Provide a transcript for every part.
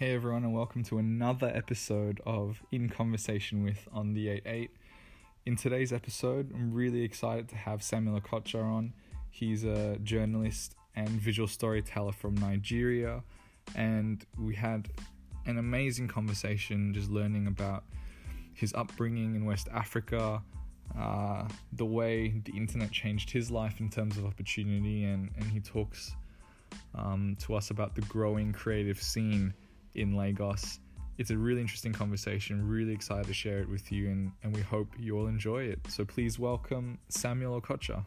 Hey everyone, and welcome to another episode of In Conversation with on the 88. In today's episode, I'm really excited to have Samuel Okocha on. He's a journalist and visual storyteller from Nigeria, and we had an amazing conversation just learning about his upbringing in West Africa, the way the internet changed his life in terms of opportunity, and he talks to us about the growing creative scene in Lagos. It's a really interesting conversation, really excited to share it with you, and we hope you all enjoy it. So please welcome Samuel Okocha.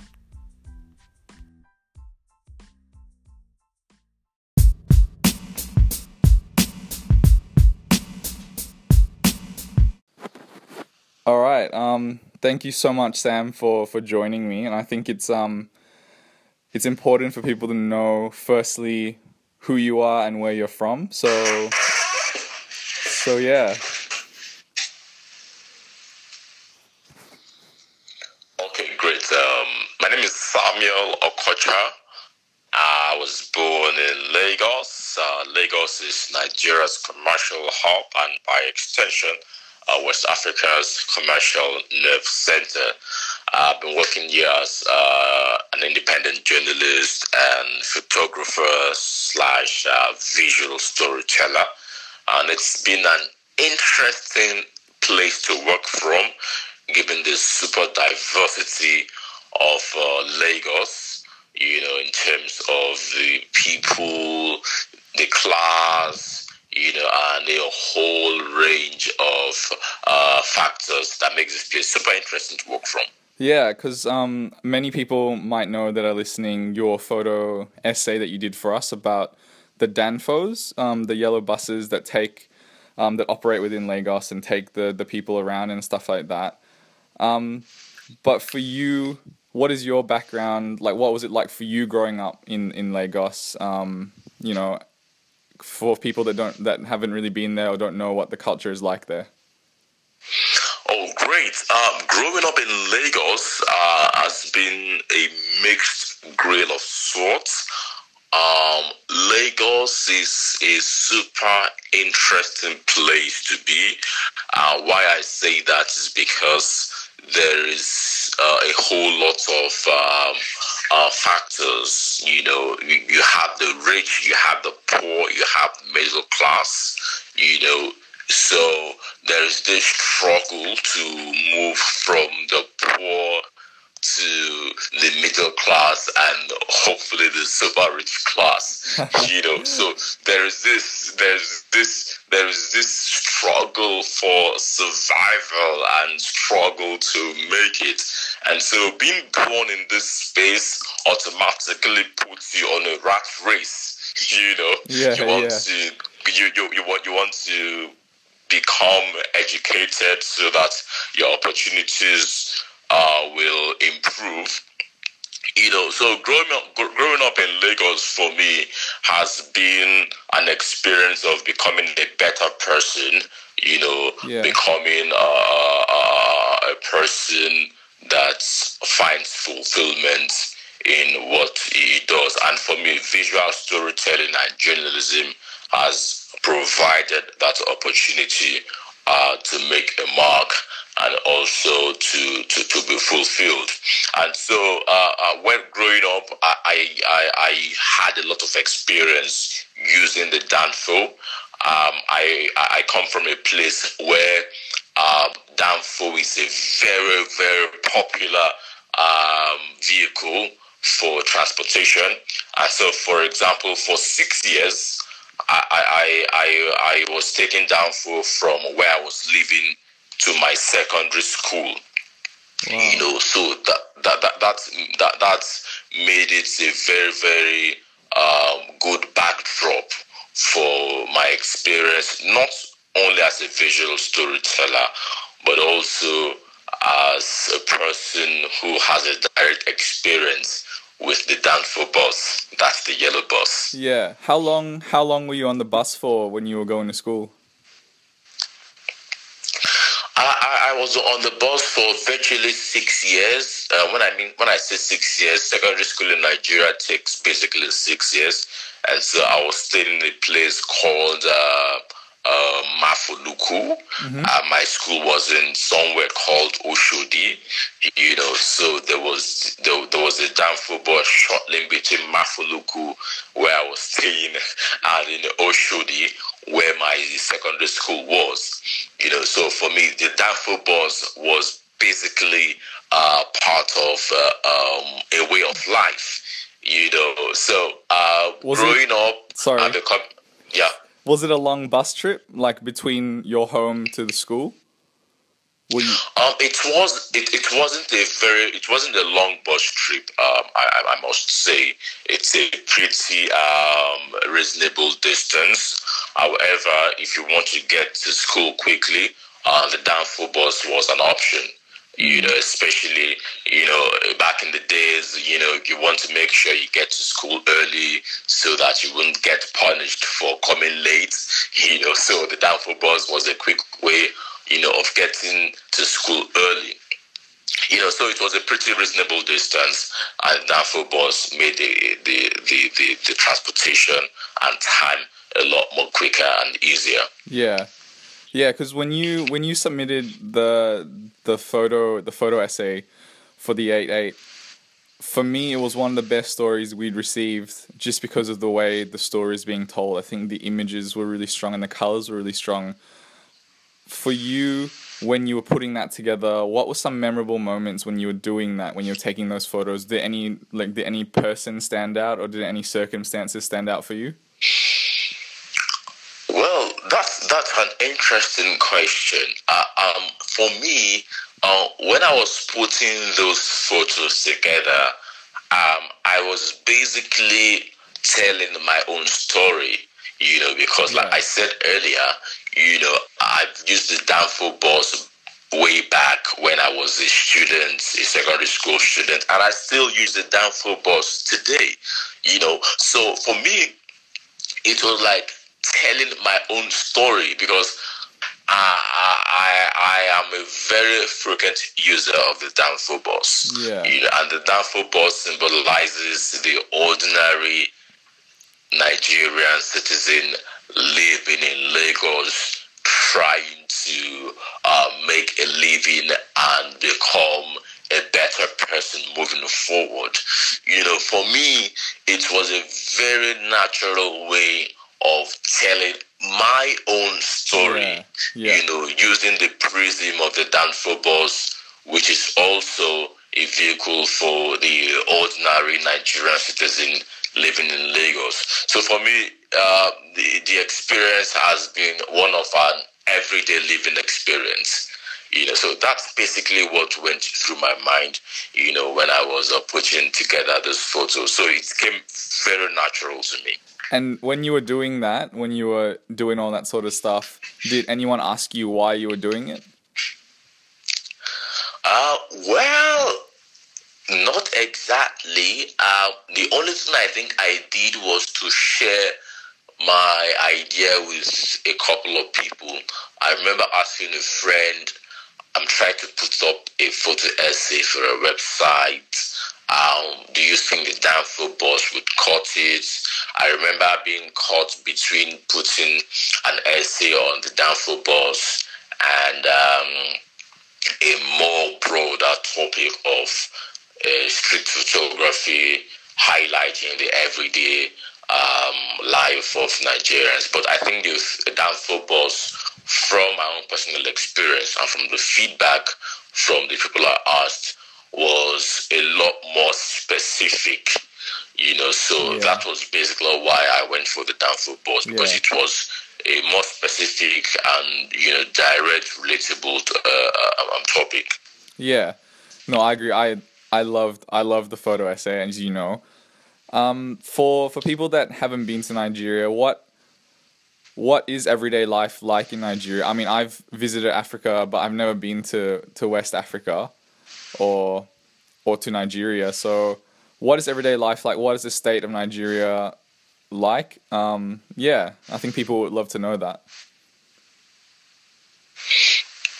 All right, thank you so much, Sam, for joining me, and I think it's important for people to know, firstly, who you are and where you're from. So yeah. Okay, great. My name is Samuel Okocha. I was born in Lagos. Lagos is Nigeria's commercial hub and, by extension, West Africa's commercial nerve center. I've been working here as an independent journalist and photographer slash visual storyteller. And it's been an interesting place to work from, given the super diversity of Lagos, in terms of the people, the class, and a whole range of factors that makes this place super interesting to work from. Yeah, because many people might know that are listening your photo essay that you did for us about the Danfos, the yellow buses that that operate within Lagos and take the people around and stuff like that. But for you, what is your background? Like, what was it like for you growing up in Lagos? For people that haven't really been there or don't know what the culture is like there. Oh, great. Growing up in Lagos has been a mixed grill of sorts. Lagos is a super interesting place to be. Why I say that is because there is a whole lot of factors. You have the rich, you have the poor, you have middle class, So there is this struggle to move from the poor to the middle class and hopefully the super rich class. So there is this struggle for survival and struggle to make it. And so being born in this space automatically puts you on a rat race. You want to become educated so that your opportunities will improve. So growing up in Lagos for me has been an experience of becoming a better person. Becoming a person that finds fulfillment in what he does. And for me, visual storytelling and journalism has provided that opportunity to make a mark and also to be fulfilled. And so when growing up, I had a lot of experience using the Danfo. I come from a place where Danfo is a very, very popular vehicle for transportation. And so, for example, for 6 years, I was taking Danfo from where I was living to my secondary school. Wow. So that made it a very, very good backdrop for my experience, not only as a visual storyteller, but also as a person who has a direct experience with the Danfo bus. That's the yellow bus. Yeah. How long were you on the bus for when you were going to school? I was on the bus for virtually 6 years. When I say 6 years, secondary school in Nigeria takes basically 6 years, and so I was staying in a place called Mafoluku. My school was in somewhere called Oshodi, so there was a Danfo bus shuttling between Mafoluku, where I was staying, and in Oshodi, where my secondary school was. So for me, the Danfo bus was basically part of a way of life. So growing up, Sorry. yeah. Was it a long bus trip, like between your home to the school? It wasn't a long bus trip. I must say it's a pretty reasonable distance. However, if you want to get to school quickly, the Danfo bus was an option. Especially, back in the days, you want to make sure you get to school early so that you wouldn't get punished for coming late, so the Danfo bus was a quick way, of getting to school early. So it was a pretty reasonable distance, and Danfo bus made the transportation and time a lot more quicker and easier. Yeah. Yeah, because when you submitted the photo essay for the 8-8, for me it was one of the best stories we'd received, just because of the way the story is being told. I think the images were really strong and the colors were really strong. For you, when you were putting that together, what were some memorable moments when you were doing that, when you were taking those photos? Did any person stand out, or did any circumstances stand out for you? Well, that's an interesting question. For me, when I was putting those photos together, I was basically telling my own story. Because like I said earlier, I've used the Danfo bus way back when I was a secondary school student, and I still use the Danfo bus today. So for me, it was like telling my own story, because I am a very frequent user of the Danfo bus. And the Danfo bus symbolizes the ordinary Nigerian citizen living in Lagos, trying to make a living and become a better person moving forward. For me, it was a very natural way of telling my own story, using the prism of the Danfo bus, which is also a vehicle for the ordinary Nigerian citizen living in Lagos. So for me, the experience has been one of an everyday living experience. So that's basically what went through my mind, when I was putting together this photo. So it came very natural to me. And when you were doing that, when you were doing all that sort of stuff, did anyone ask you why you were doing it? Well, not exactly. The only thing I think I did was to share my idea with a couple of people. I remember asking a friend, I'm trying to put up a photo essay for a website. Do you think the Danfo bus would cut it? I remember being caught between putting an essay on the Danfo bus and a more broader topic of street photography, highlighting the everyday life of Nigerians. But I think the Danfo bus, from my own personal experience and from the feedback from the people I asked, was a lot more specific, so that was basically why I went for the Danfo bus, because it was a more specific and, direct, relatable topic. Yeah, no, I agree. I loved the photo essay, as you know. For people that haven't been to Nigeria, what is everyday life like in Nigeria? I mean, I've visited Africa, but I've never been to West Africa or to Nigeria. So what is everyday life like? What is the state of Nigeria like? I think people would love to know that.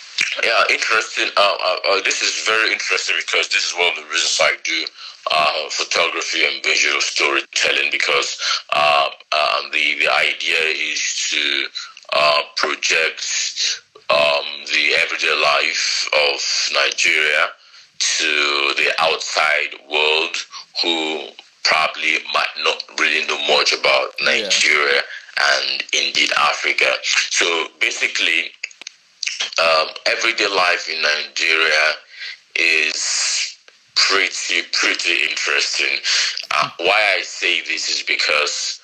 Yeah, interesting. This is very interesting because this is one of the reasons I do photography and visual storytelling, because the idea is to project the everyday life of Nigeria to the outside world, who probably might not really know much about Nigeria and indeed Africa. So basically, everyday life in Nigeria is pretty interesting. Why I say this is because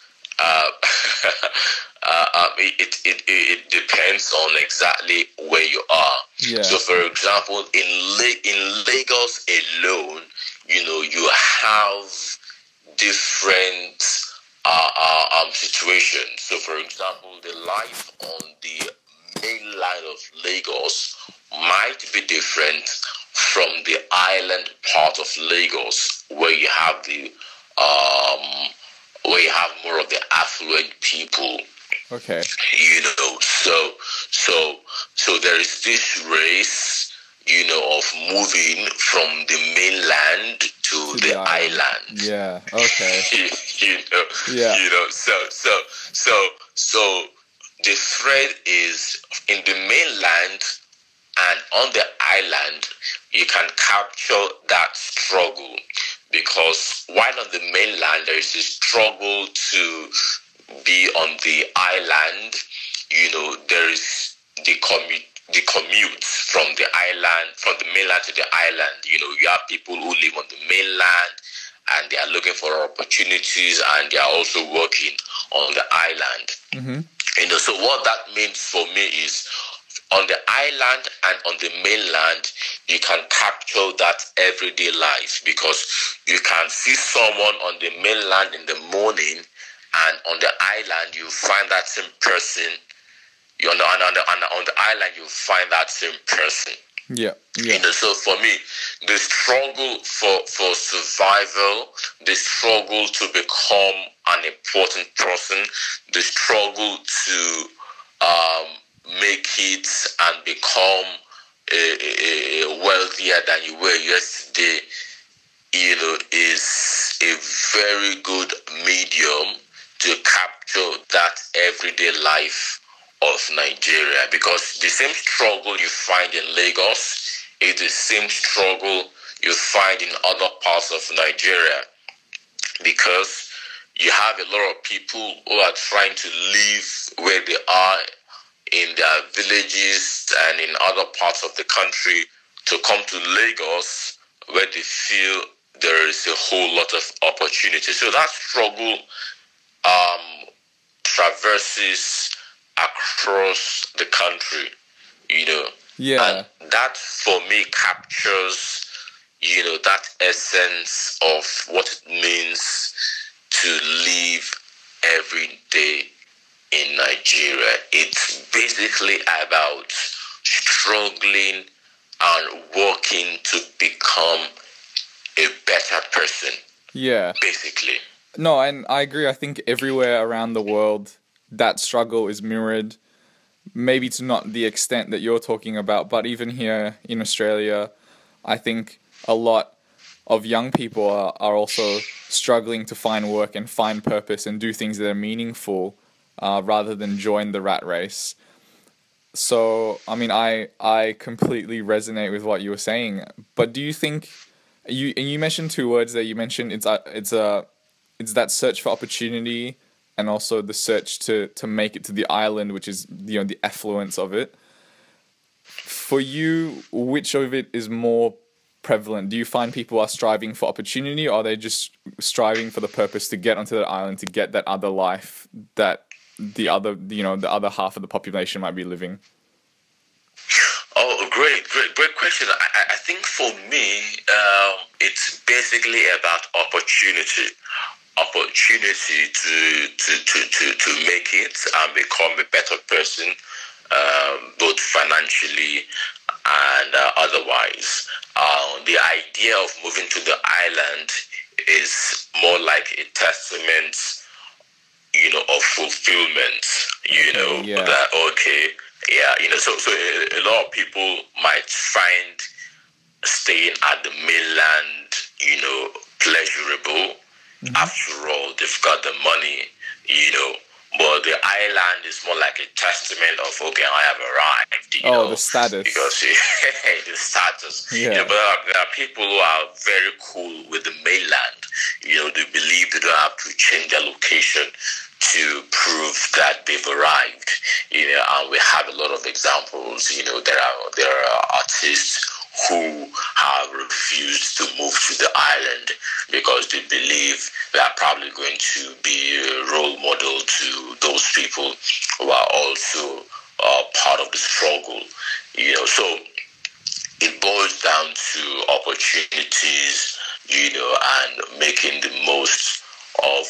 it depends on exactly where you are. Yeah. So, for example, in Lagos alone, you have different situations. So, for example, the life on the main line of Lagos might be different from the island part of Lagos, where you have more of the affluent people. Okay. So there is this race, of moving from the mainland to the island. Yeah. Okay. Yeah. So the thread is in the mainland and on the island. You can capture that struggle, because while on the mainland there is a struggle to be on the island. There is the commute from the island, from the mainland to the island. You have people who live on the mainland and they are looking for opportunities, and they are also working on the island. Mm-hmm. So what that means for me is, on the island and on the mainland, you can capture that everyday life, because you can see someone on the mainland in the morning, and on the island you find that same person. On the island you find that same person. Yeah. So for me, the struggle for survival, the struggle to become an important person, the struggle to make it and become wealthier than you were yesterday, is a very good medium to capture that everyday life of Nigeria, because the same struggle you find in Lagos is the same struggle you find in other parts of Nigeria, because you have a lot of people who are trying to live where they are in their villages and in other parts of the country to come to Lagos, where they feel there is a whole lot of opportunity. So that struggle traverses across the country, Yeah. And that for me captures, that essence of what it means to live every day in Nigeria. It's basically about struggling and working to become a better person. Yeah. Basically. No, and I agree. I think everywhere around the world, that struggle is mirrored. Maybe to not the extent that you're talking about, but even here in Australia, I think a lot of young people are also struggling to find work and find purpose and do things that are meaningful, rather than join the rat race. So, I mean, I completely resonate with what you were saying. But do you think you mentioned two words that you mentioned? It's that search for opportunity, and also the search to make it to the island, which is the affluence of it. For you, which of it is more prevalent? Do you find people are striving for opportunity, or are they just striving for the purpose to get onto that island, to get that other life that the other half of the population might be living? Oh, great question. I think for me, it's basically about opportunity to make it and become a better person, both financially and otherwise. The idea of moving to the island is more like a testament, of fulfillment. Yeah. That okay, Yeah, so a lot of people might find staying at the mainland, pleasurable. Mm-hmm. After all, they've got the money, but the island is more like a testament of, okay, I have arrived, the status. Because the status. Yeah. But there are people who are very cool with the mainland. They believe they don't have to change their location to prove that they've arrived. And we have a lot of examples. There are artists who have refused to move to the island because they believe they are probably going to be a role model to those people who are also part of the struggle. So it boils down to opportunities, and making the most of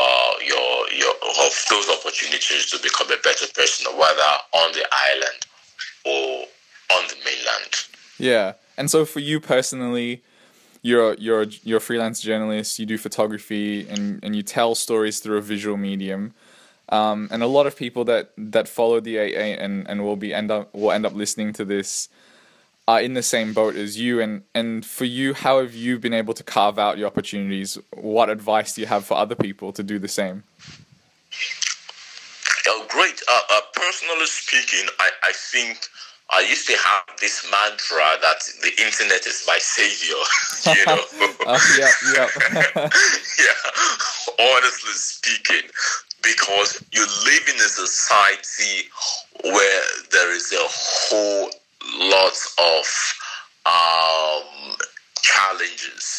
of those opportunities to become a better person, whether on the island or on the mainland. Yeah, and so for you personally, you're a freelance journalist. You do photography, and you tell stories through a visual medium. And a lot of people that follow the 8-8 and will end up listening to this are in the same boat as you. And for you, how have you been able to carve out your opportunities? What advice do you have for other people to do the same? Great. Personally speaking, I think I used to have this mantra that the internet is my savior, Yeah. Yeah, honestly speaking, because you live in a society where there is a whole lot of challenges,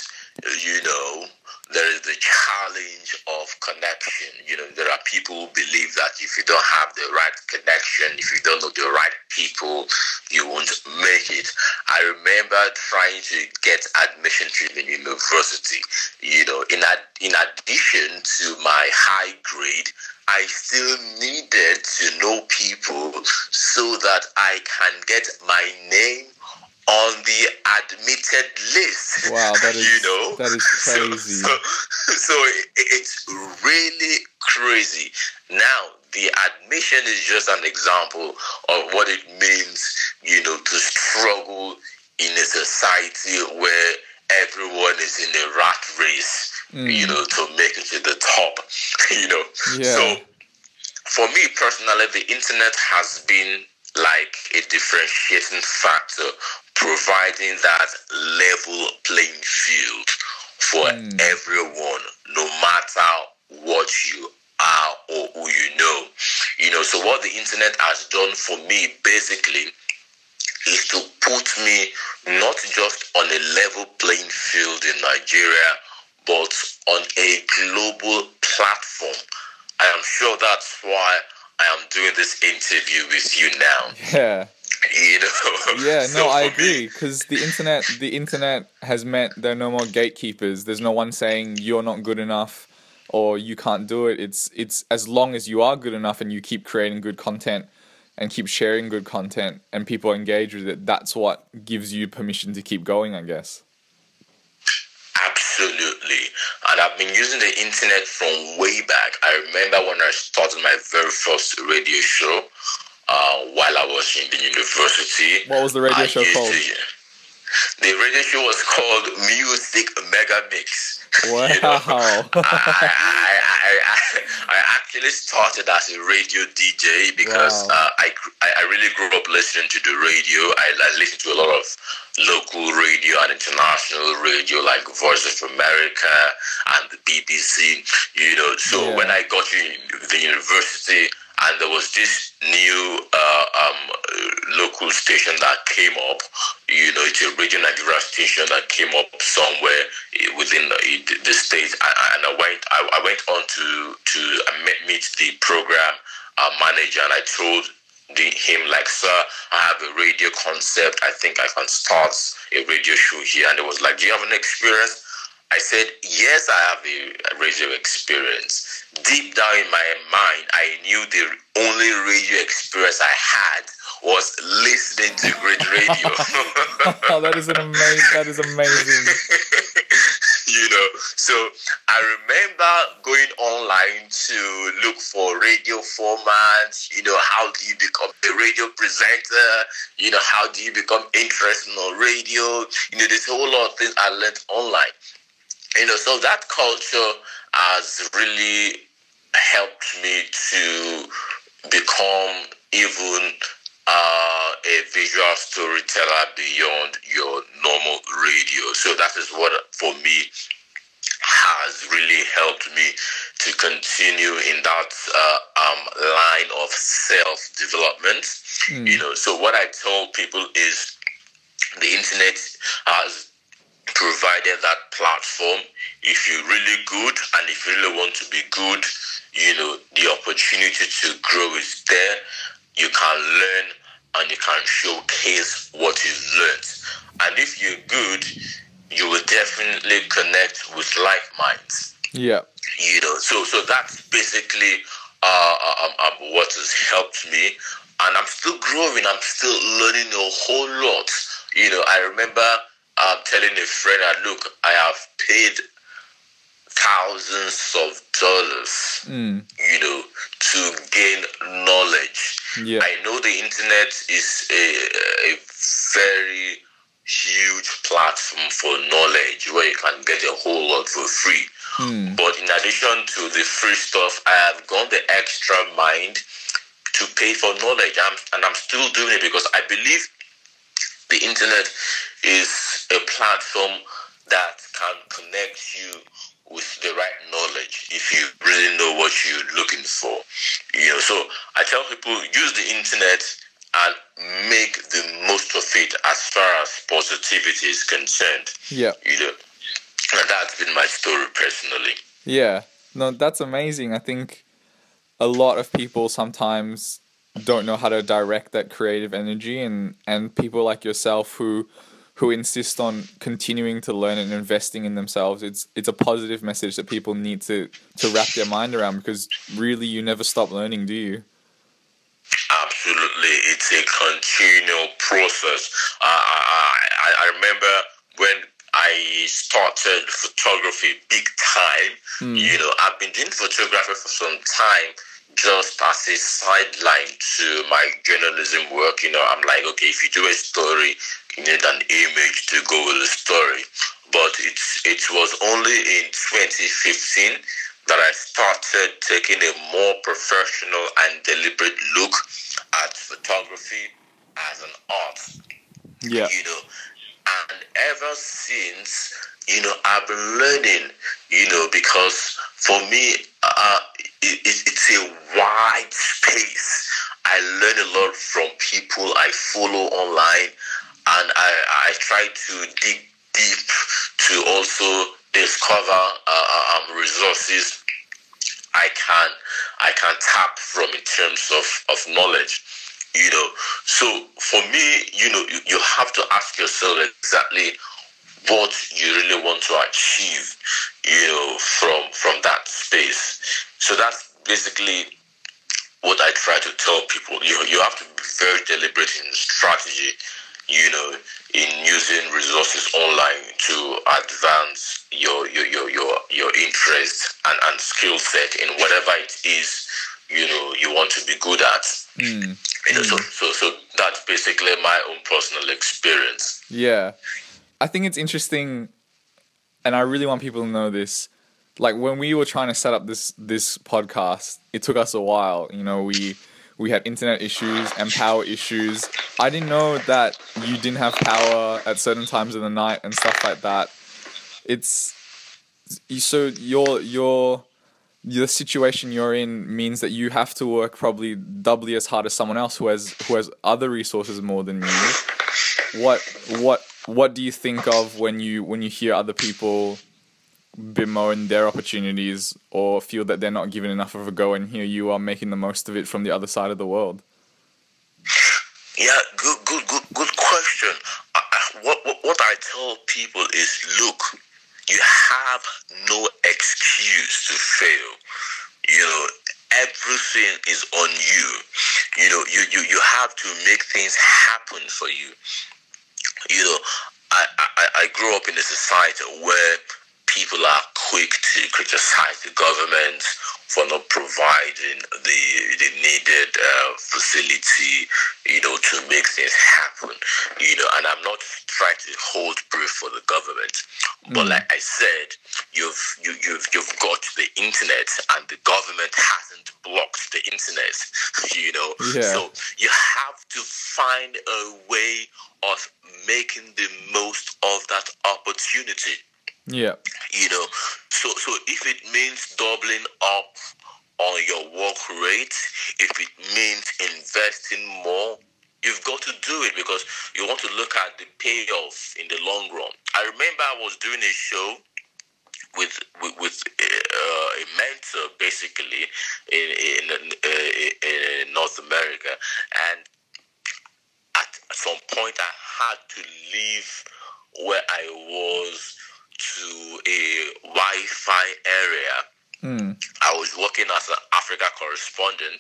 There is the challenge of connection. There are people who believe that if you don't have the right connection, if you don't know the right people, you won't make it. I remember trying to get admission to the university. In addition to my high grade, I still needed to know people so that I can get my name on the admitted list. Wow, that is crazy. So it's really crazy. Now, the admission is just an example of what it means, to struggle in a society where everyone is in a rat race, to make it to the top, Yeah. So for me personally, the internet has been like a differentiating factor, providing that level playing field for everyone, no matter what you are or who you know. So what the internet has done for me basically is to put me not just on a level playing field in Nigeria, but on a global platform. I am sure that's why I am doing this interview with you now. Yeah. Yeah, no, I agree, me, because the internet has meant there are no more gatekeepers. There's no one saying you're not good enough or you can't do it. It's as long as you are good enough and you keep creating good content and keep sharing good content and people engage with it, that's what gives you permission to keep going, I guess. Absolutely. And I've been using the internet from way back. I remember when I started my very first radio show while I was in the university. What was the radio show called? The radio show was called Music Mega Mix. Wow. I actually started as a radio DJ because I really grew up listening to the radio. I listened to a lot of local radio and international radio like Voice of America and the BBC, So when I got to the university, and there was this new local station that came up, it's a Radio Nigeria station that came up somewhere within the state, and I went on to meet the program manager, and I told him, like, sir, I have a radio concept. I think I can start a radio show here. And he was like, do you have an experience? I said, yes, I have a radio experience. Deep down in my mind, I knew the only radio experience I had was listening to great radio. Oh, that is amazing. So I remember going online to look for radio formats, how do you become a radio presenter, how do you become interested on radio, there's a whole lot of things I learned online. So that culture has really helped me to become even a visual storyteller beyond your normal radio. So that is what, for me, has really helped me to continue in that line of self-development. So what I tell people is the internet has provided that platform. If you're really good and if you really want to be good, the opportunity to grow is there. You can learn and you can showcase what you've learned. And if you're good, you will definitely connect with like minds. Yeah. So that's basically what has helped me. And I'm still growing. I'm still learning a whole lot. I remember telling a friend that, look, I have paid thousands of dollars, to gain knowledge. Yeah. I know the internet is a very huge platform for knowledge where you can get a whole lot for free. But in addition to the free stuff, I have gone the extra mile to pay for knowledge. I'm still doing it because I believe the internet is a platform that can connect you with the right knowledge if you really know what you're looking for. So I tell people, use the internet and make the most of it as far as positivity is concerned. Yeah. And that's been my story personally. Yeah. No, that's amazing. I think a lot of people sometimes don't know how to direct that creative energy, and people like yourself who insist on continuing to learn and investing in themselves, it's a positive message that people need to wrap their mind around, because really you never stop learning, do you? Absolutely. It's a continual process. I remember when I started photography big time, I've been doing photography for some time, just as a sideline to my journalism work. I'm like, okay, if you do a story, you need an image to go with the story. But it was only in 2015 that I started taking a more professional and deliberate look at photography as an art. Yeah. And ever since, I've been learning, because for me, it's a wide space. I learn a lot from people I follow online, and I try to dig deep to also discover resources I can tap from in terms of knowledge. So for me, you have to ask yourself exactly what you really want to achieve, from that space. So that's basically what I try to tell people. You have to be very deliberate in strategy, in using resources online to advance your interest and skill set in whatever it is you want to be good at. So that's basically my own personal experience. Yeah. I think it's interesting, and I really want people to know this. Like, when we were trying to set up this podcast, it took us a while. We had internet issues and power issues. I didn't know that you didn't have power at certain times of the night and stuff like that. So the situation you're in means that you have to work probably doubly as hard as someone else who has other resources more than you. What do you think of when you hear other people bemoan their opportunities or feel that they're not given enough of a go, and here you are making the most of it from the other side of the world? Yeah, good question. What I tell people is, look, you have no excuse to fail. Everything is on you. You have to make things happen for you. I grew up in a society where people are quick to criticize the government for not providing the needed facility, to make things happen, and I'm not trying to hold brief for the government, but like I said, you've got the internet, and the government hasn't blocked the internet, so you have to find a way of making the most of that opportunity. Yeah. So if it means doubling up on your work rate, if it means investing more, you've got to do it, because you want to look at the payoff in the long run. I remember I was doing a show with a mentor, basically, in North America, and at some point I had to leave where I was to a Wi-Fi area. I was working as an Africa correspondent,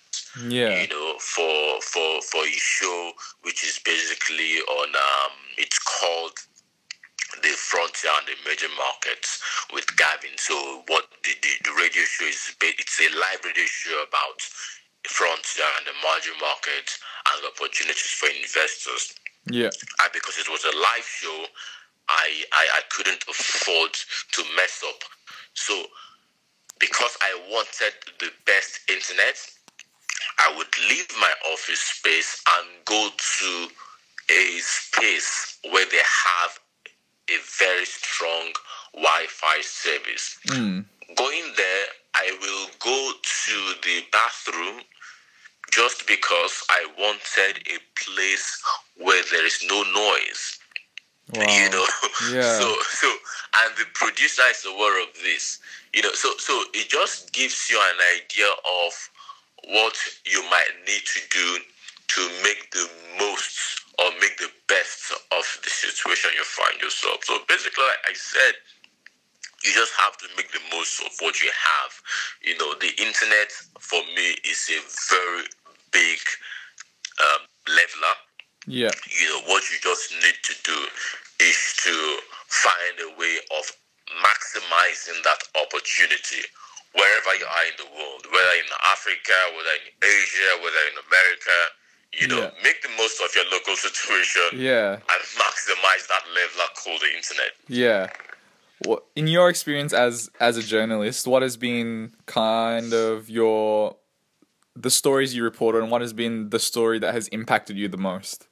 for a show which is basically on, it's called The Frontier and the Emerging Markets with Gavin. So what the radio show is, it's a live radio show about the frontier and the emerging market and opportunities for investors. Yeah. And because it was a live show, I couldn't afford to mess up. So because I wanted the best internet, I would leave my office space and go to a space where they have a very strong Wi-Fi service. Going there, I will go to the bathroom just because I wanted a place where there is no noise. Wow. Yeah. So and the producer is aware of this. So it just gives you an idea of what you might need to do to make the most or make the best of the situation you find yourself. So basically, like I said, you just have to make the most of what you have. The internet for me is a very big leveler. Yeah. What you just need to do is to find a way of maximizing that opportunity wherever you are in the world, whether in Africa, whether in Asia, whether in America. Make the most of your local situation. Yeah. And maximize that leveler called the internet. Yeah. Well, in your experience as a journalist, what has been kind of the stories you reported, and what has been the story that has impacted you the most?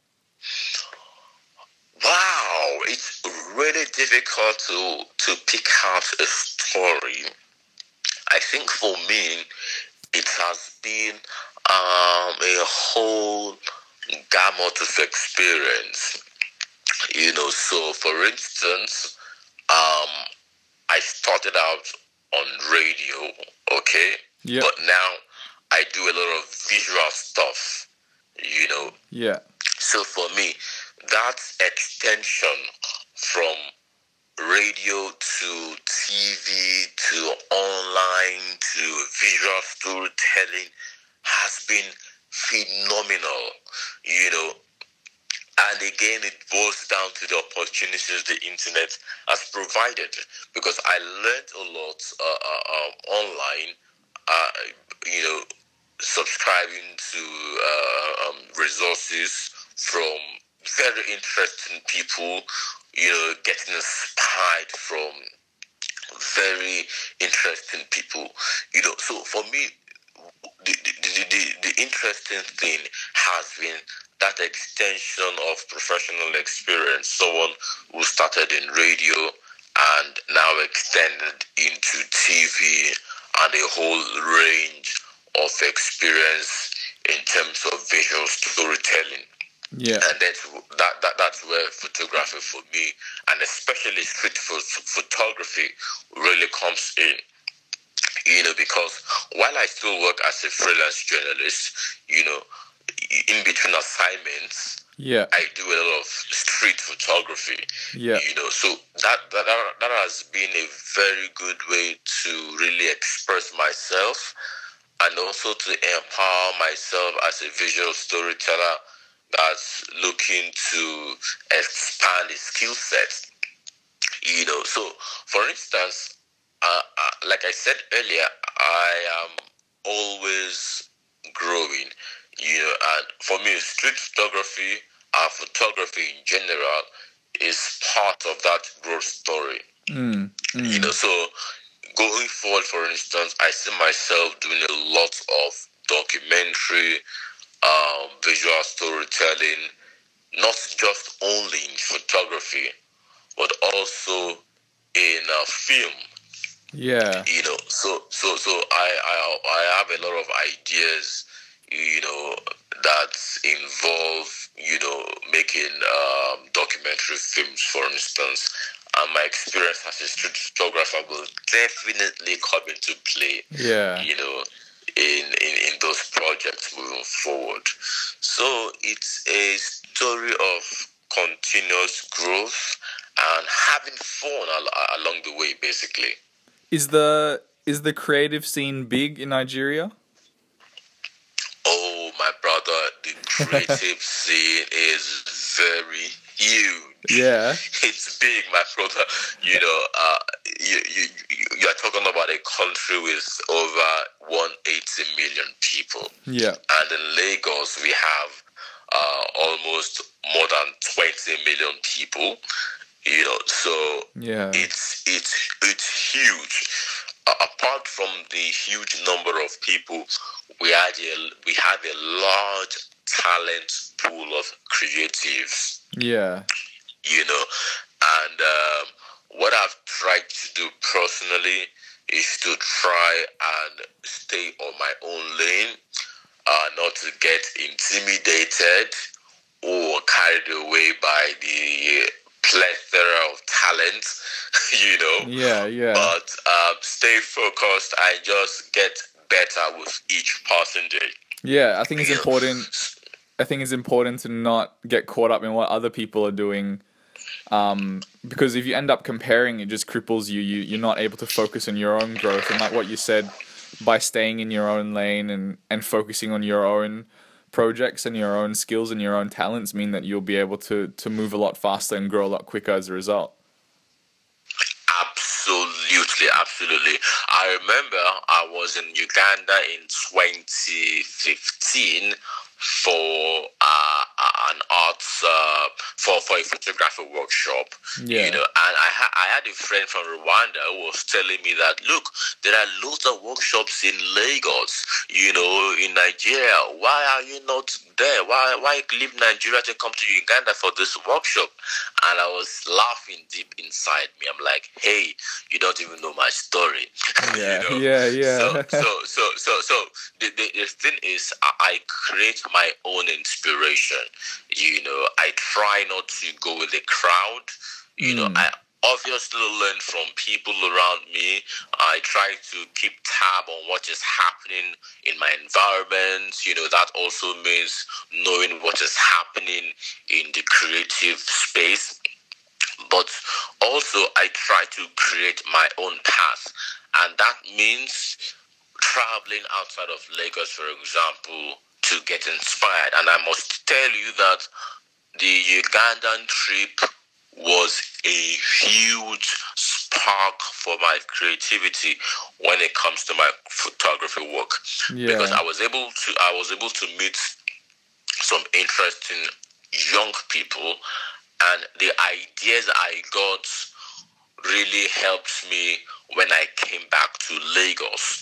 Wow, it's really difficult to pick out a story. I think for me, it has been a whole gamut of experience. So for instance, I started out on radio, okay? Yeah. But now I do a lot of visual stuff, Yeah. So for me, that extension from radio to TV to online to visual storytelling has been phenomenal, And again, it boils down to the opportunities the internet has provided, because I learned a lot online, subscribing to resources from very interesting people, getting inspired from very interesting people, So for me, the interesting thing has been that extension of professional experience. Someone who started in radio and now extended into TV and a whole range of experience in terms of visual storytelling. Yeah. And that's where photography for me, and especially street photography, really comes in. Because while I still work as a freelance journalist, in between assignments, I do a lot of street photography. So that has been a very good way to really express myself, and also to empower myself as a visual storyteller that's looking to expand his skill set. So for instance, like I said earlier, I am always growing. And for me, street photography, photography in general, is part of that growth story. So going forward, for instance, I see myself doing a lot of documentary, visual storytelling, not just only in photography, but also in film. Yeah. So I have a lot of ideas, that involve, making documentary films, for instance. And my experience as a street photographer will definitely come into play. Yeah. In those projects moving forward. So it's a story of continuous growth and having fun along the way, basically. Is the creative scene big in Nigeria? Oh, my brother, the creative scene is very huge. Yeah. It's big, my brother. You're talking about a country with over 180 million people. Yeah. And in Lagos, we have almost more than 20 million people. So Yeah. it's huge. Apart from the huge number of people, we have a large talent pool of creatives. Yeah. And what I've tried to do personally is to try and stay on my own lane, not to get intimidated or carried away by the plethora of talent, Yeah. But stay focused and just get better with each passing day. Yeah, I think it's important. I think it's important to not get caught up in what other people are doing, because if you end up comparing, it just cripples you. You're not able to focus on your own growth, and like what you said, by staying in your own lane and focusing on your own projects and your own skills and your own talents mean that you'll be able to move a lot faster and grow a lot quicker as a result. Absolutely. I remember I was in Uganda in 2015 for an arts for a photography workshop. Yeah. And I had a friend from Rwanda who was telling me that, look, there are lots of workshops in Lagos, in Nigeria. Why are you not there? Why leave Nigeria to come to Uganda for this workshop? And I was laughing deep inside me. I'm like, hey, you don't even know my story. Yeah. So the thing is, I create my own inspiration. I try not to go with the crowd. I obviously learn from people around me. I try to keep tab on what is happening in my environment. That also means knowing what is happening in the creative space. But also I try to create my own path. And that means traveling outside of Lagos, for example, to get inspired. And I must tell you that the Ugandan trip was a huge spark for my creativity when it comes to my photography work. Yeah. Because I was able to meet some interesting young people, and the ideas I got really helped me when I came back to Lagos.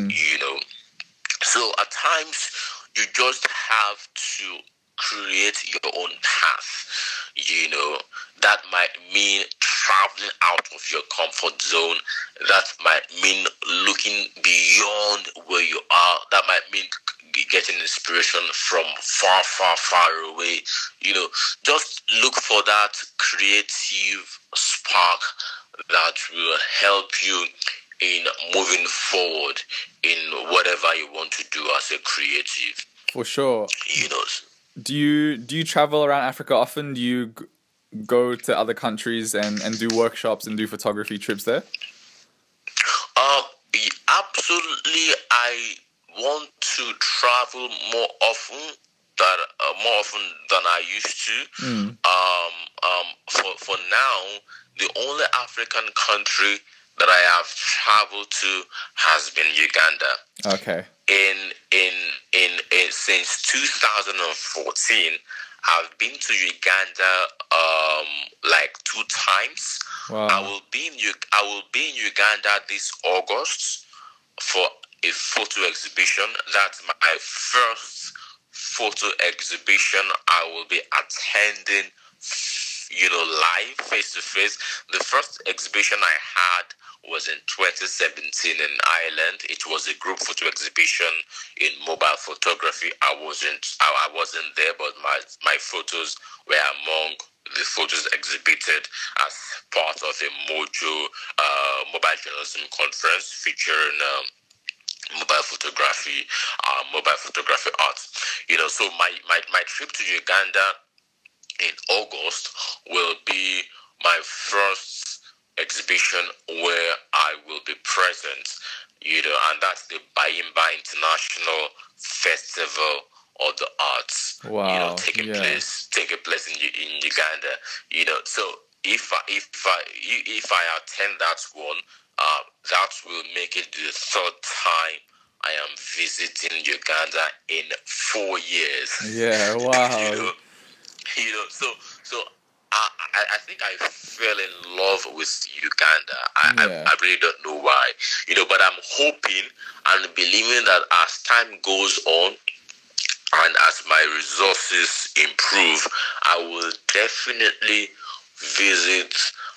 So at times you just have to create your own path. That might mean traveling out of your comfort zone. That might mean looking beyond where you are. That might mean getting inspiration from far, far, far away. Just look for that creative spark that will help you in moving forward in whatever you want to do as a creative. For sure. Do you travel around Africa often? Do you go to other countries and do workshops and do photography trips there? Absolutely. I want to travel more often that more often than I used to. For now, the only African country that I have traveled to has been Uganda. Okay. In since 2014, I've been to Uganda like 2 times. Wow. I will be in Uganda this August for a photo exhibition. That's my first photo exhibition I will be attending, live, face to face. The first exhibition I had was in 2017 in Ireland. It was a group photo exhibition in mobile photography. I wasn't there, but my photos were among the photos exhibited as part of a Mojo mobile journalism conference featuring mobile photography art. So my trip to Uganda in August will be my first exhibition where I will be present, and that's the Bayimba International Festival of the Arts. Wow. Taking place in Uganda. So if I attend that one, that will make it the 3rd time I am visiting Uganda in 4 years. Yeah. Wow. So I think I fell in love with Uganda. I really don't know why, but I'm hoping and believing that as time goes on and as my resources improve, I will definitely visit,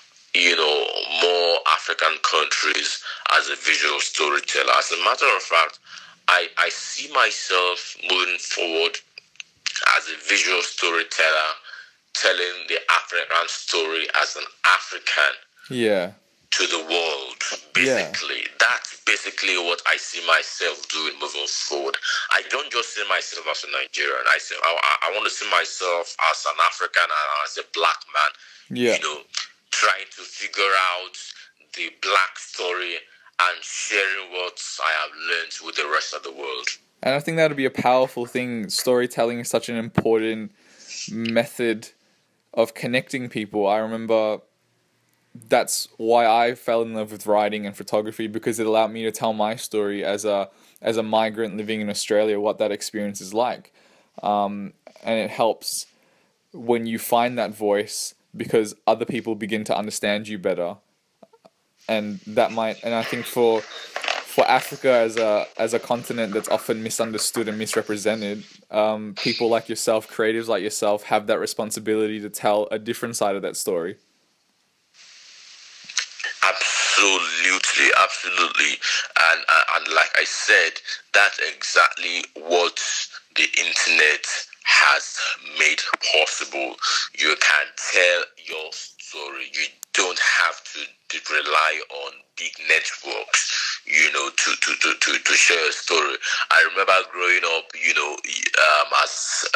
more African countries as a visual storyteller. As a matter of fact, I see myself moving forward as a visual storyteller, telling the African story as an African to the world, basically. Yeah. That's basically what I see myself doing moving forward. I don't just see myself as a Nigerian. I want to see myself as an African and as a black man, trying to figure out the black story and sharing what I have learned with the rest of the world. And I think that would be a powerful thing. Storytelling is such an important method of connecting people. I remember that's why I fell in love with writing and photography, because it allowed me to tell my story as a migrant living in Australia, what that experience is like. And it helps when you find that voice, because other people begin to understand you better. And I think for Africa as a continent that's often misunderstood and misrepresented, people like yourself, creatives like yourself, have that responsibility to tell a different side of that story. Absolutely. And like I said, that's exactly what the internet has made possible. You can tell your story. You don't have to rely on big networks, to share a story. I remember growing up, as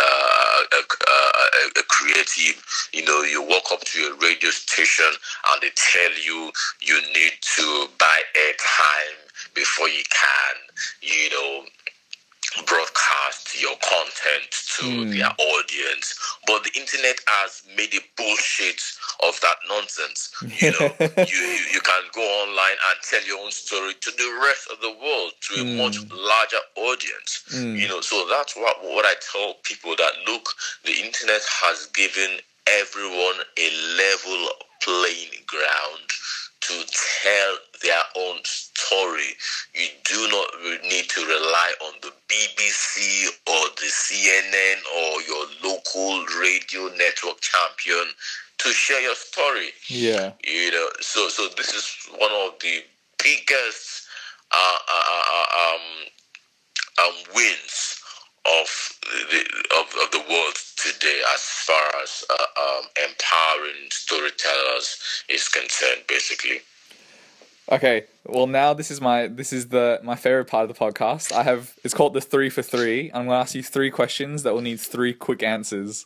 a creative, you walk up to a radio station and they tell you need to buy airtime before you can, broadcast your content to their audience. But the internet has made a bullshit of that nonsense. You can go online and tell your own story to the rest of the world, to a much larger audience. So that's what I tell people, that look, the internet has given everyone a level playing ground to tell their own story. You do not need to rely on the BBC or the CNN or your local radio network champion to share your story. Yeah. So this is one of the biggest wins of the world today, as far as empowering storytellers is concerned, basically. Okay, well now this is my favorite part of the podcast. It's called the 3 for 3. I'm going to ask you 3 questions that will need 3 quick answers.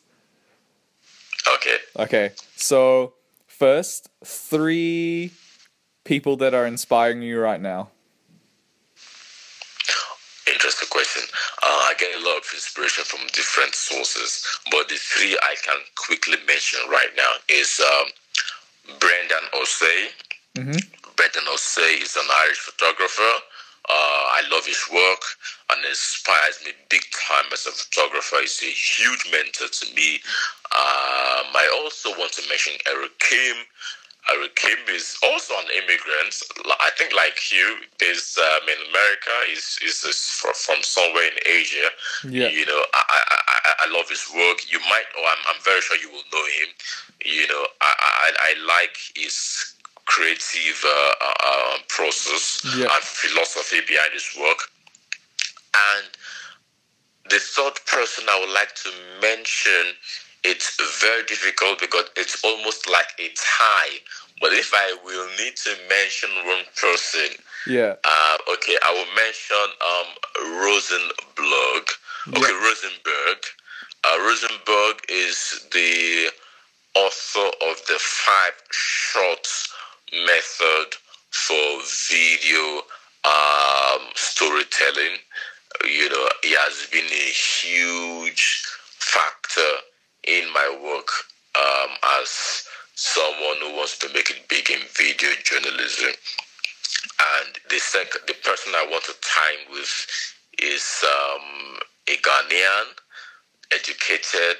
Okay. So first, 3 people that are inspiring you right now. Interesting question. I get a lot of inspiration from different sources, but the three I can quickly mention right now is Brendan Osei. Mm-hmm. Brendan Osei is an Irish photographer. I love his work and inspires me big time as a photographer. He's a huge mentor to me. I also want to mention Eric Kim. Eric Kim is also an immigrant. I think, like you, is in America. Is from somewhere in Asia. Yeah. You know, I love his work. You might, or I'm very sure you will know him. You know, I like his creative process and philosophy behind his work. And the third person I would like to mention, it's very difficult because it's almost like a tie. But if I will need to mention one person, okay, I will mention Rosenberg. Okay, Rosenberg. Rosenberg is the author of the 5 shots method for video storytelling. You know, he has been a huge factor in my work as someone who wants to make it big in video journalism. And the person I want to time with is a Ghanaian, educated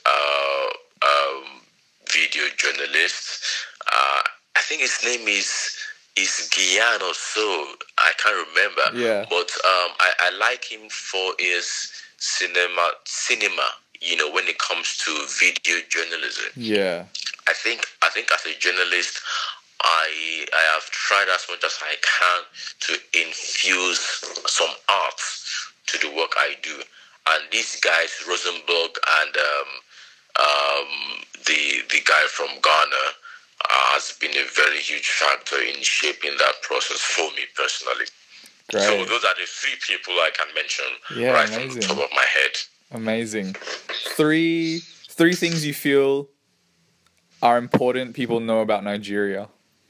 video journalist. I think his name is Gian or so. I can't remember. Yeah. But I like him for his cinema. You know, when it comes to video journalism. Yeah. I think as a journalist, I have tried as much as I can to infuse some art to the work I do. And these guys, Rosenberg and the guy from Ghana, has been a very huge factor in shaping that process for me personally. Great. So those are the 3 people I can mention amazing. From the top of my head. Amazing. 3 things you feel are important people know about Nigeria.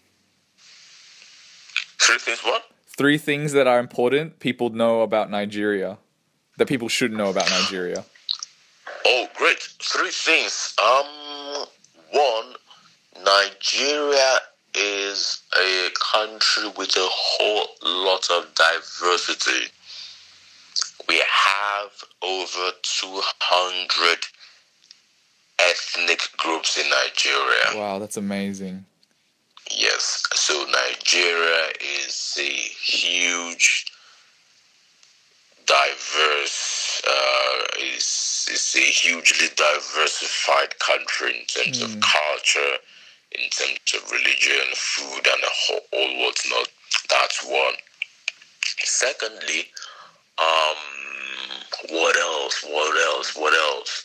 3 things what? 3 things that are important people know about Nigeria. That people should know about Nigeria. Oh, great. 3 things. 1, Nigeria is a country with a whole lot of diversity. We have over 200 ethnic groups in Nigeria. Wow, that's amazing. Yes, so Nigeria is a huge, diverse, is a hugely diversified country in terms of culture, in terms of religion, food, and a whole whatnot. That's one. Secondly, what else?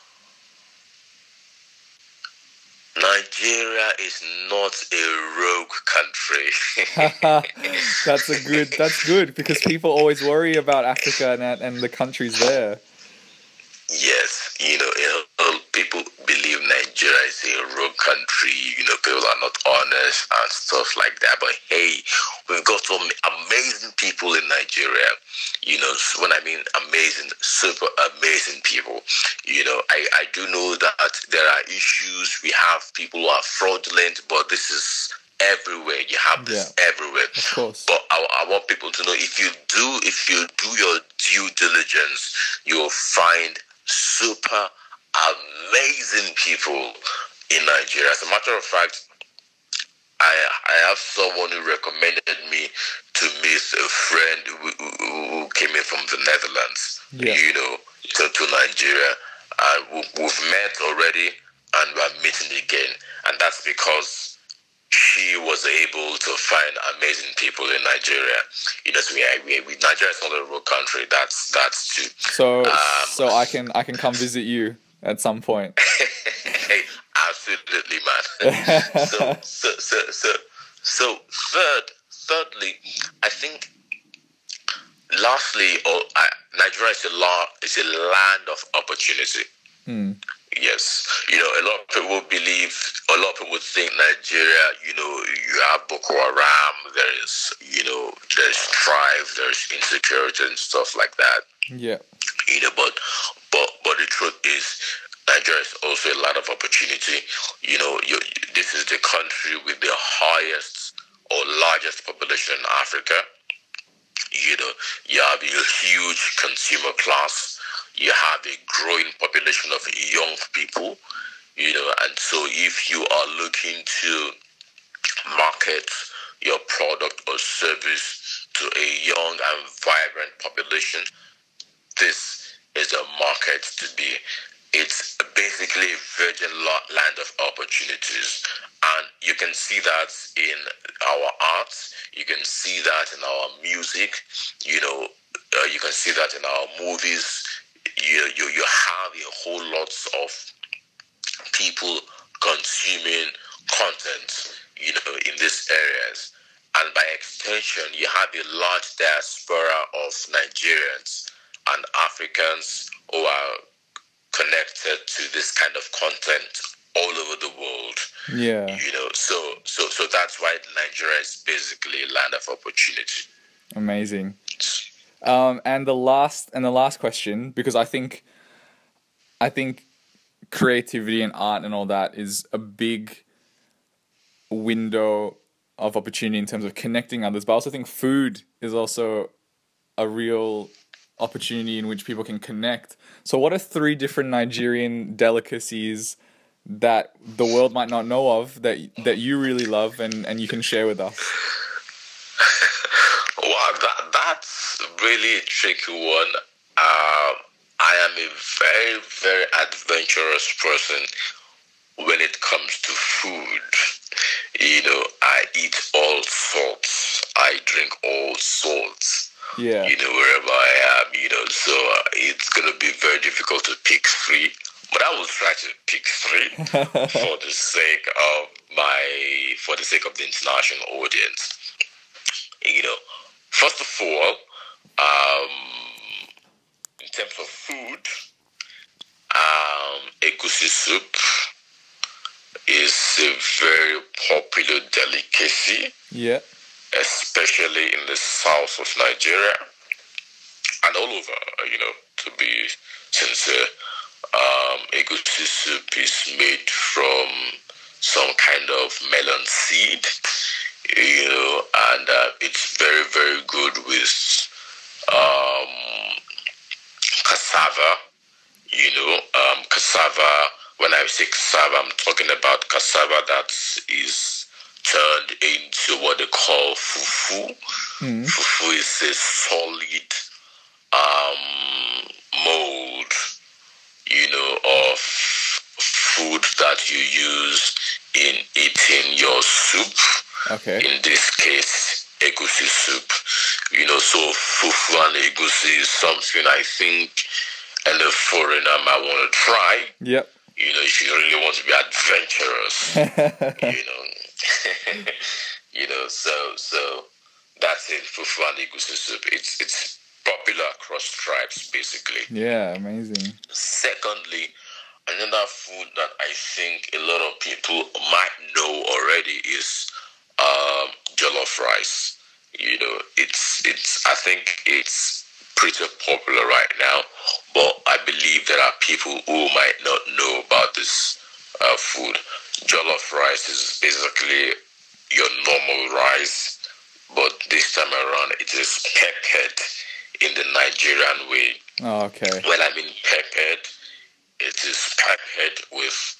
Nigeria is not a rogue country. That's good because people always worry about Africa and the countries there. Yes, people believe Nigeria is a rogue country, people are not honest and stuff like that. But hey, we've got some amazing people in Nigeria. When I mean amazing, super amazing people. I do know that there are issues. We have people who are fraudulent, but this is everywhere. You have this everywhere. Of course. But I want people to know if you do your due diligence, you'll find super amazing people in Nigeria. As a matter of fact, I have someone who recommended me to meet a friend who came in from the Netherlands, to Nigeria. And we've met already and we're meeting again. And that's because she was able to find amazing people in Nigeria. So Nigeria is not a rural country. That's true. So I can come visit you at some point. Hey, absolutely, man. So thirdly, I think, lastly, Nigeria is a land of opportunity. Yes, a lot of people think Nigeria, you have Boko Haram, there's strife, there's insecurity and stuff like that. Yeah. But the truth is, Nigeria is also a lot of opportunity. This is the country with the highest or largest population in Africa. You have a huge consumer class. You have a growing population of young people, and so if you are looking to market your product or service to a young and vibrant population, this is a market to be. It's basically a virgin land of opportunities. And you can see that in our arts. You can see that in our music. You can see that in our movies. You have a whole lot of people consuming content, in these areas. And by extension, you have a large diaspora of Nigerians and Africans who are connected to this kind of content all over the world. Yeah. So that's why Nigeria is basically a land of opportunity. Amazing. And the last question, because I think creativity and art and all that is a big window of opportunity in terms of connecting others, but I also think food is also a real opportunity in which people can connect. So what are 3 different Nigerian delicacies that the world might not know of that you really love and you can share with us? Wow, that's really a tricky one. I am a very, very adventurous person when it comes to food. I eat all sorts. I drink all sorts. Yeah. Wherever I am, so it's going to be very difficult to pick 3. But I will try to pick 3 for the sake of the international audience. First of all, in terms of food, egusi soup is a very popular delicacy. Yeah. Especially in the south of Nigeria and all over, to be sincere. Egusi soup is made from some kind of melon seed, and it's very, very good with cassava. Cassava, when I say cassava, I'm talking about cassava that is turned into what they call fufu. Fufu is a solid mold, of food that you use in eating your soup. Okay. In this case, egusi soup. So fufu and egusi is something I think any foreigner might want to try. Yep. If you really want to be adventurous, so that's it. Fufu and egusi soup. It's popular across tribes, basically. Yeah, amazing. Secondly, another food that I think a lot of people might know already is jollof rice. I think it's pretty popular right now, but I believe there are people who might not know about this food. Jollof rice is basically your normal rice, but this time around it is peppered in the Nigerian way. Oh, okay. When I mean peppered, it is peppered with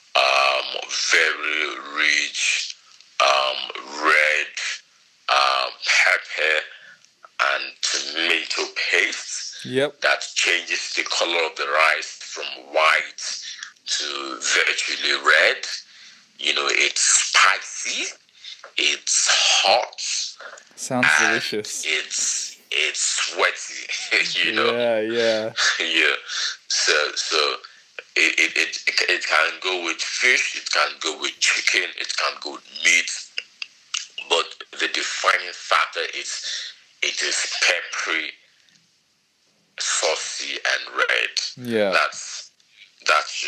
very rich red pepper and tomato paste. Yep. That changes the color of the rice from white to virtually red. It's spicy, it's hot. Sounds delicious. It's sweaty, Yeah. Yeah. So it can go with fish, it can go with chicken, it can go with meat. But the defining factor is it is peppery, saucy, and red. Yeah. That's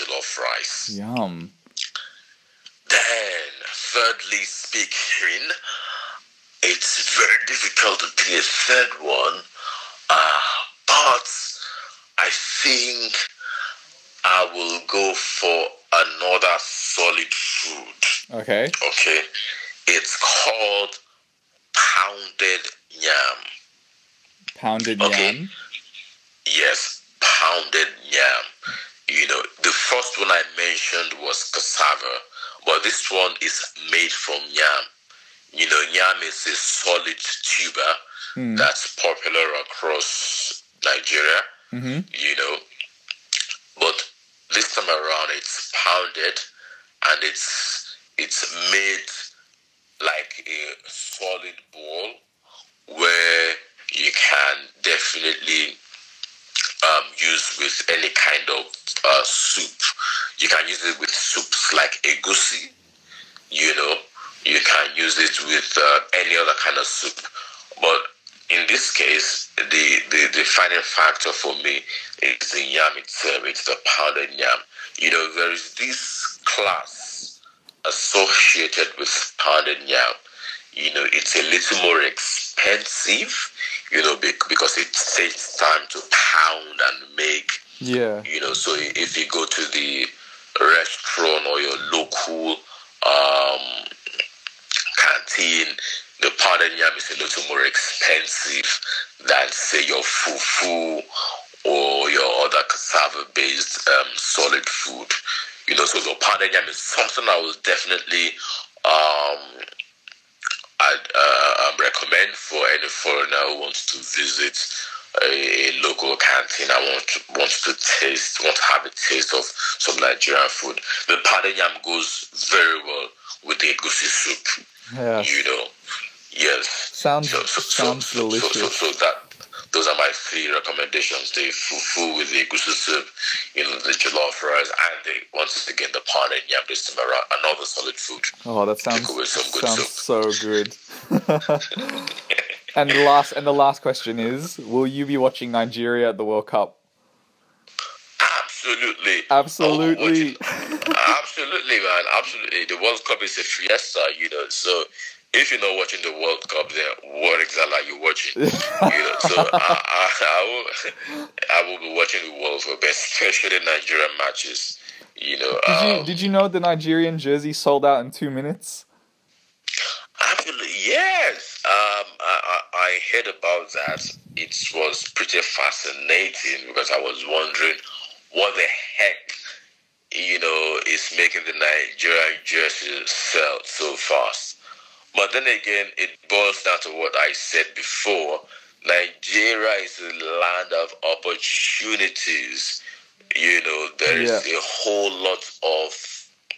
jollof rice. Yum. Then, thirdly speaking, it's very difficult to pick a third one, but I think I will go for another solid food. Okay. Okay, it's called pounded yam. Pounded Okay. yam. Yes, pounded yam. You know, the first one I mentioned was cassava, but this one is made from yam. You know, yam is a solid tuber that's popular across Nigeria. Mm-hmm. You know, but this time around it's pounded and it's made like a solid ball where you can definitely use with any kind of soup. You can use it with soups like egusi. You know, you can use it with any other kind of soup. But in this case, the defining factor for me is the yam itself. It's the pounded yam. You know, there is this class associated with pounded yam. You know, it's a little more expensive, you know, because it takes time to pound and make. Yeah. You know, so if you go to the restaurant or your local canteen, the pounded yam is a little more expensive than, say, your fufu or your other cassava-based solid food. You know, so the pounded yam is something I will definitely I'd recommend for any foreigner who wants to visit a local canteen. I want to have a taste of some Nigerian food. The pounded yam goes very well with the egusi soup. Yeah. You know, yes. Sounds delicious. So those are my three recommendations: the fufu with the egusi soup, you know, the jollof rice, and once again the pounded yam. This time around, another solid food. Oh, that sounds with some good soup. so good. And the last question is: will you be watching Nigeria at the World Cup? Absolutely. Absolutely, man. Absolutely. The World Cup is a fiesta, you know. So if you're not watching the World Cup, then what exactly are you watching? You know. So I will be watching the World Cup, especially Nigerian matches. You know. Did you know the Nigerian jersey sold out in 2 minutes? Absolutely, yes. I heard about that. It was pretty fascinating because I was wondering what the heck, you know, is making the Nigerian jersey sell so fast. But then again, it boils down to what I said before. Nigeria is a land of opportunities. You know, there is a whole lot of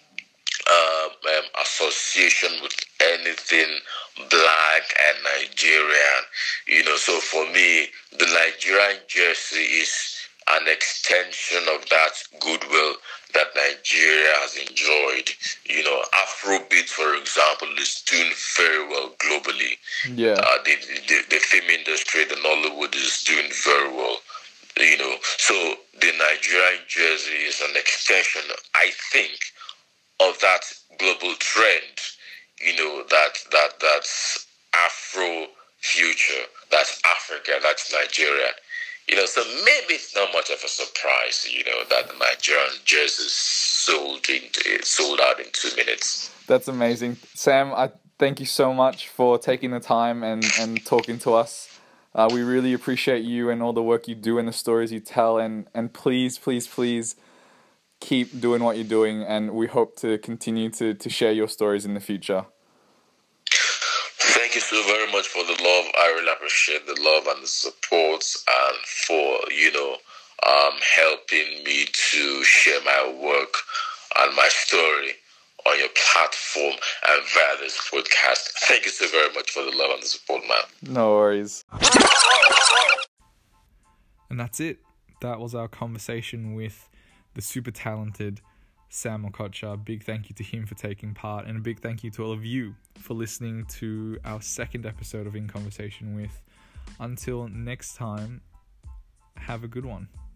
association with anything black and Nigerian. You know, so for me, the Nigerian jersey is an extension of that goodwill that Nigeria has enjoyed. You know, Afrobeat, for example, is doing very well globally. Yeah. The film industry, the Nollywood is doing very well. You know, so the Nigerian jersey is an extension, I think, of that global trend. You know, that's Afro future, that's Africa, that's Nigeria. You know, so maybe it's not much of a surprise, you know, that the Nigerian jersey sold out in 2 minutes. That's amazing. Sam, I thank you so much for taking the time and talking to us. We really appreciate you and all the work you do and the stories you tell. And please keep doing what you're doing. And we hope to continue to share your stories in the future. Thank you so very much for the love. I really appreciate the love and the support, and for, you know, helping me to share my work and my story on your platform and via this podcast. Thank you so very much for the love and the support, man. No worries. And that's it. That was our conversation with the super talented Sam Okocha. Big thank you to him for taking part, and a big thank you to all of you for listening to our second episode of In Conversation With. Until next time, have a good one.